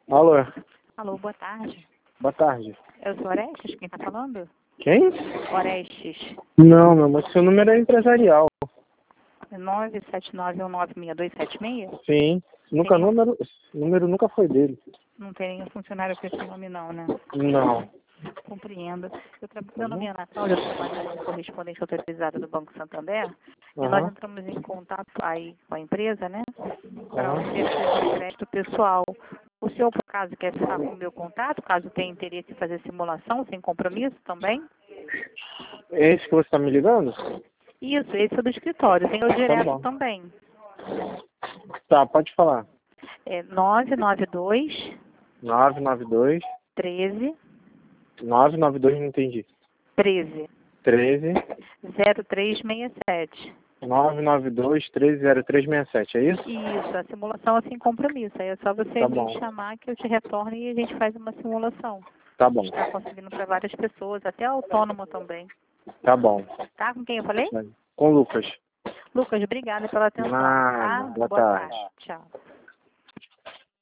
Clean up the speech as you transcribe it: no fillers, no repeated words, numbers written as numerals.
Alô, Alô, boa tarde. boa tarde. Eu sou Orestes, quem tá falando? Quem? Orestes. Não, meu amor, seu número é empresarial. 979196276? Sim. Nunca Tem um- número nunca foi dele. Não tem nenhum funcionário com esse nome não, né? Não. Compreendo. Meu nome é Ana Cláudia, eu trabalho como correspondente autorizada do Banco Santander. E nós Aham. entramos em contato aí com a empresa, né? Para Aham. oferecer de crédito pessoal. O senhor, por acaso, quer ficar com o meu contato, caso tenha interesse em fazer simulação, sem compromisso também? É esse que você está me ligando? Isso, esse é do escritório. Tem o Tá direto bom. também. Tá, pode falar. É 992 992 13 992 não entendi. 13 13 0367. 992 130367, é isso? Isso, a simulação é sem compromisso. Aí é só você Tá me bom. chamar que eu te retorno e a gente faz uma simulação. Tá bom. Está conseguindo para várias pessoas, até autônomo também. Tá bom. Tá? Com quem eu falei? Com o Lucas. Lucas, obrigada pela atenção. Nada. Tá? Boa Boa tarde. tarde. Tchau.